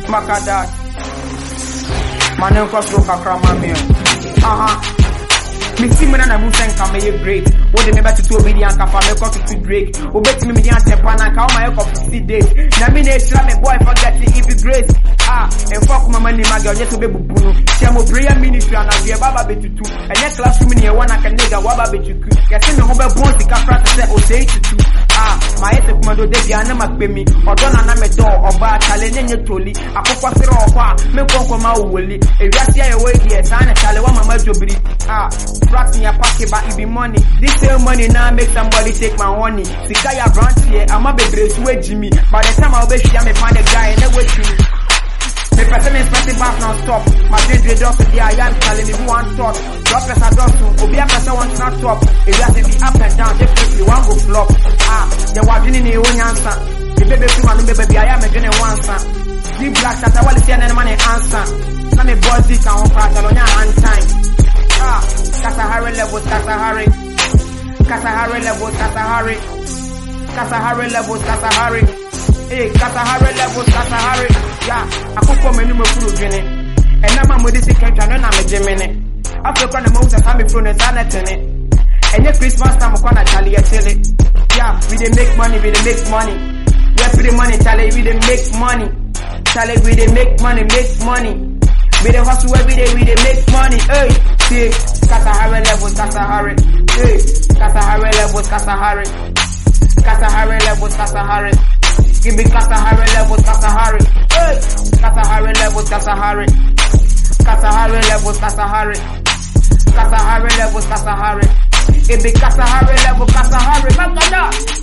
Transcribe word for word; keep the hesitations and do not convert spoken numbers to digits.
Makada. Manu cross roka kramamia. Aha. Me see me na move and come here great. What the never to two obedient and for me cause to break. Obey me me and step on and count my up fifty days. Na me na slam me boy forget it if it grace. Ah, and fuck my money my girl just obey bubu. She mo prayer ministry and I be baba be tutu. And your classroom in here one can nigga waba be tuku. Get me ho be bon sika frat say o say tutu. Ah, my head commando dey be na mak pe mi. Odo na na me do oba challenge nye toli. Akokwa sere okwa me konko ma woli. E wiase ya we die sana chale wa mama jobri. Ah, frat in your pocket but it be money. This same money now make somebody take my honey. Sika ya branch here, I'ma be brace with Jimmy. By the time I'll be sure me find a guy and they wait to me. Me person me spending back non stop. My dream dream drop the I am telling me who want stop. Drop us a drop to Obi a person wants not stop. If you have to be up and down, definitely one go flop. Ah, the watching in the one answer. The baby two and the baby I am again one son. The black that I want to see and money answer. Now me boys this and one part on your hand time. Ah, Kasahari levels, Kasahari. Kasahari levels, Kasahari. Kasahari levels, Kasahari. Hey, Kasahari levels, Kasahari. Yeah, I could come in the food journey. And now I'm with this country, and I'm a Gemini. After the most of family from the Senate. And your Christmas time, I'm going to tell you, tell it. Yeah, we didn't make money, we didn't make money. We have the money, tell it, we didn't make money. Tell it, we didn't make money, make money. We dey hustle every day, we dey make money. Hey, see, Kasahari levels, Kasahari. Hey, Kasahari levels, Kasahari. Kasahari levels, Kasahari. Give me Kasahari levels, Kasahari. Hey, Kasahari levels, Kasahari. Kasahari levels, Kasahari. Kasahari levels, Kasahari. Give me Kasahari levels, Kasahari. Makada.